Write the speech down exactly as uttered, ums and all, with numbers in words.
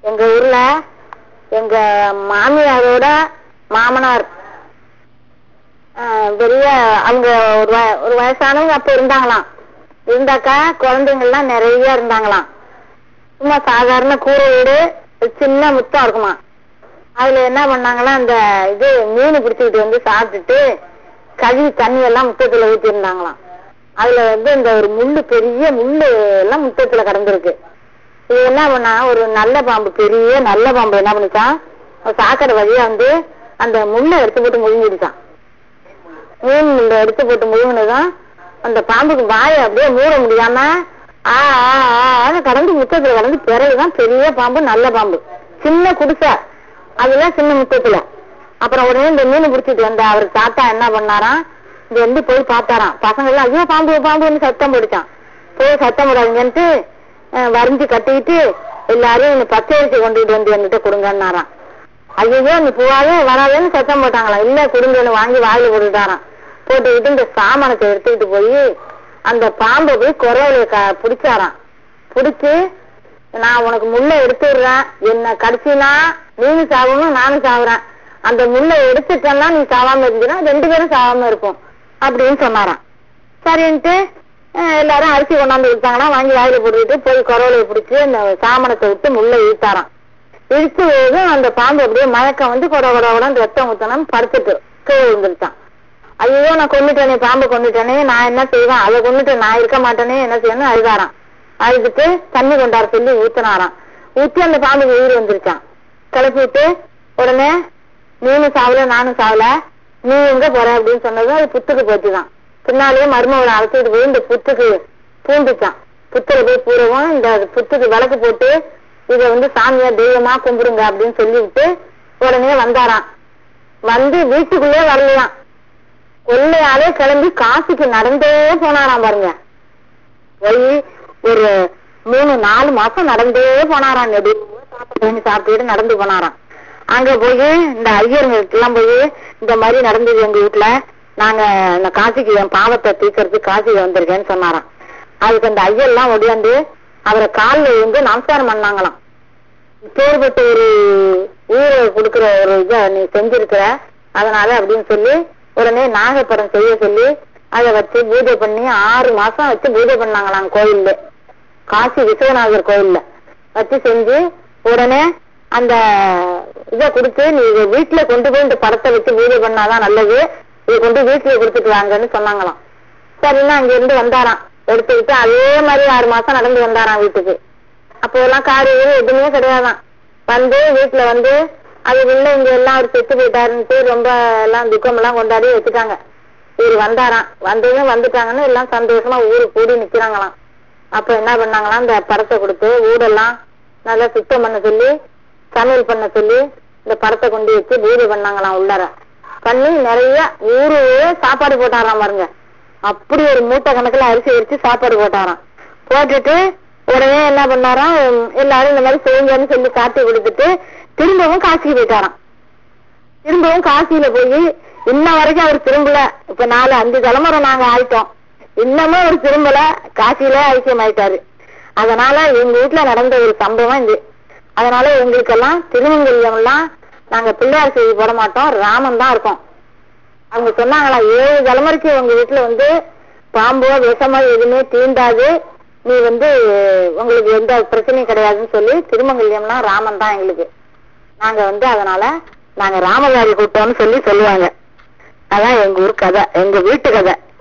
எங்க ஊர்ல எங்க மாமியாரோட மாமனார் பெரிய அவங்க ஒரு ஒரு வயசானவங்க அப்ப இருந்தாங்களாம். இருந்தாக்கா குழந்தைங்கள்லாம் நிறைய இருந்தாங்களாம். சும்மா சாதாரண கூரை வீடு, சின்ன முத்தம் இருக்குமா. அதுல என்ன பண்ணாங்களா, அந்த இது மீன் பிடிச்சுக்கிட்டு வந்து சாப்பிட்டுட்டு கழுவி தண்ணி எல்லாம் முத்தத்துல ஊத்தி இருந்தாங்களாம். அதுல வந்து இந்த ஒரு முள்ளு, பெரிய முள்ளு எல்லாம் முத்தத்துல கடந்திருக்கு. இது என்ன பண்ணா, ஒரு நல்ல பாம்பு, பெரிய நல்ல பாம்பு என்ன பண்ணிச்சான், சாக்கடை வழியா வந்து அந்த முள்ளை எடுத்து போட்டு முழுங்கிடுச்சான். மீன் முள்ளை எடுத்து போட்டு முழுங்கினதான் அந்த பாம்புக்கு வாயை அப்படியே மூட முடியாம ஆ ஆ கடந்து முத்தத்துல கடந்து பிறகுதான் பெரிய பாம்பு, நல்ல பாம்பு. சின்ன குடிசை அதுல சின்ன முத்தத்துல. அப்புறம் உடனே இந்த மீன் பிடிச்சிட்டு வந்த அவர் தாத்தா என்ன பண்ணாராம், இங்க வந்து போய் பார்த்தாராம். பசங்க எல்லாம் ஐயோ பாம்பு பாம்புன்னு சத்தம் போடுச்சான். போய் சத்தம் போடாதீங்கன்ட்டு வரைஞ்சி கட்டிக்கிட்டு எல்லாரும் பச்சை அரிசி கொண்டுகிட்டு வந்து என்கிட்ட கொடுங்கன்னாராம். ஐயோ நீ பூவாவே வராதுன்னு சத்தம் போட்டாங்களாம். இல்ல கொடுங்கன்னு வாங்கி வாயில போட்டுட்டாராம். போட்டுக்கிட்டு இந்த சாமானத்தை எடுத்துக்கிட்டு போய் அந்த பாம்பை போய் குரவலைய பிடிச்சாராம். பிடிச்சு நான் உனக்கு முள்ளை எடுத்துடுறேன், என்ன கடிச்சினா நீனும் சாவணும் நானும் சாவுறேன், அந்த முள்ளை எடுத்துட்டேன்னா நீ சாவாம இருந்துன்னா ரெண்டு பேரும் சாவாம இருப்போம் அப்படின்னு சொன்னாராம். சரின்ட்டு எல்லாரும் அரிசி கொண்டாந்து விட்டாங்கன்னா வாங்கி வாயில போட்டுக்கிட்டு போய் குரவலையை பிடிச்சி அந்த சாமனத்தை விட்டு முள்ளை இழுத்தாராம். இழுத்து போது அந்த பாம்பு அப்படியே மயக்கம் வந்து கொட கொட கொடன்னு ரத்தம் ஊத்தணும் படுத்துட்டு கீழே விழுந்துருச்சான். ஐயோ நான் கொண்டுட்டேனே, பாம்பு கொண்டுட்டேனே, நான் என்ன செய்வேன், அதை கொண்டுட்டு நான் இருக்க மாட்டேனே, என்ன செய்யணும் அழுதாராம். அழுதுட்டு தண்ணி கொண்டாட சொல்லி ஊத்தினாராம். ஊத்தி அந்த பாம்புக்கு உயிர் வந்துருச்சான். கிளப்பி விட்டு உடனே நீனும் சாவல நானும் சாவல, நீ எங்க போற அப்படின்னு சொன்னதும் அது புத்துக்கு போச்சுதான். பின்னாலேயே மருமகளை அழைச்சிட்டு போய் இந்த புத்துக்கு பூந்துச்சான். புத்துல போய் பூரவும் இந்த புத்துக்கு விளக்கு போட்டு இதை வந்து சாமியா தெய்வமா கும்பிடுங்க அப்படின்னு சொல்லிவிட்டு உடனே வந்தாராம். வந்து வீட்டுக்குள்ளே வரலையாம், கொள்ளையாலே கிளம்பி காசிக்கு நடந்தே போனாராம். பாருங்க, போய் ஒரு மூணு நாலு மாசம் நடந்தே போனாராம். சாப்பிட்டு சாப்பிட்டு நடந்து போனாராம். அங்க போய் இந்த ஐயர்களுக்கு எல்லாம் போய் இந்த மாதிரி நடந்தது எங்க வீட்டுல, நாங்க இந்த காசிக்கு என் பாவத்தை தீர்க்கறதுக்கு காசிக்கு வந்திருக்கேன்னு சொன்னாராம். அதுக்கு அந்த ஐயர்லாம் ஒடியாந்து அவரை காலில் வந்து நமஸ்காரம் பண்ணாங்களாம். பேர்பட்ட ஒரு உயிரை கொடுக்குற ஒரு இதை நீ செஞ்சிருக்கிற, அதனால அப்படின்னு சொல்லி உடனே நாகப்படம் செய்ய சொல்லி அதை வச்சு பூஜை பண்ணி ஆறு மாசம் வச்சு பூஜை பண்ணாங்களாம். கோயில்ல, காசி விஸ்வநாதர் கோயில்ல வச்சு செஞ்சு உடனே அந்த இதை கொடுத்து நீ வீட்டுல கொண்டு போய் இந்த படத்தை வச்சு பூஜை பண்ணாதான் நல்லது, இதை கொண்டு வீட்டுல கொடுத்துட்டு வாங்கன்னு சொன்னாங்களாம். சரின்னா அங்க இருந்து வந்தாராம் எடுத்துக்கிட்டு, அதே மாதிரி ஆறு மாசம் நடந்து வந்தாராம் வீட்டுக்கு. அப்போ எல்லாம் காரு எதுவுமே கிடையாதான். வந்து வீட்டுல வந்து அது உள்ள இங்க எல்லாம் அவர் செத்து போயிட்டாருன்ட்டு ரொம்ப எல்லாம் துக்கம் எல்லாம் கொண்டாடி வச்சுட்டாங்க. இவர் வந்தாராம். வந்ததும் வந்துட்டாங்கன்னு எல்லாம் சந்தோஷமா ஊரு கூடி நிக்கிறாங்களாம். அப்ப என்ன பண்ணாங்களாம், இந்த படத்தை கொடுத்து ஊடெல்லாம் நல்லா சுத்தம் பண்ண சொல்லி சமையல் பண்ண சொல்லி இந்த படத்தை கொண்டு வச்சு பூஜை பண்ணாங்களாம். உள்ளார பண்ணி நிறைய ஊரு சாப்பாடு போட்டாராம். பாருங்க, அப்படி ஒரு மூட்டை கணக்குல அரிசி வச்சு சாப்பாடு போட்டாராம். போட்டுட்டு உடனே என்ன பண்ணாராம், எல்லாரும் இந்த மாதிரி செய்யுங்கன்னு சொல்லி காட்டி கொடுத்துட்டு திரும்பவும் காசிக்கு போயிட்டாராம். திரும்பவும் காசியில போய் இன்ன வரைக்கும் அவர் திரும்பல. இப்ப நாலு அஞ்சு தலைமுறை நாங்க ஆயிட்டோம், இன்னமும் அவர் திரும்பல, காசியில ஐக்கியம் ஆயிட்டாரு. அதனால எங்க வீட்டுல நடந்த ஒரு சம்பவம் இது. அதனால எங்களுக்கெல்லாம் திருமங்கல்யம் எல்லாம் நாங்க பிள்ளையார் செய்தி போட மாட்டோம், ராமன் தான் இருக்கோம். அவங்க சொன்னாங்களா, ஏழு தலைமுறைக்கு உங்க வீட்டுல வந்து பாம்போ விஷமோ எதுவுமே தீண்டாது, நீ வந்து உங்களுக்கு எந்த பிரச்சனையும் கிடையாதுன்னு சொல்லி திருமங்கல்யம்னா ராமன் தான் எங்களுக்கு. நாங்க வந்து அதனால நாங்க ராமதாரி கூட்டம்னு சொல்லி சொல்லுவாங்க. அதான் எங்க ஊர் கதை, எங்க வீட்டு கதை.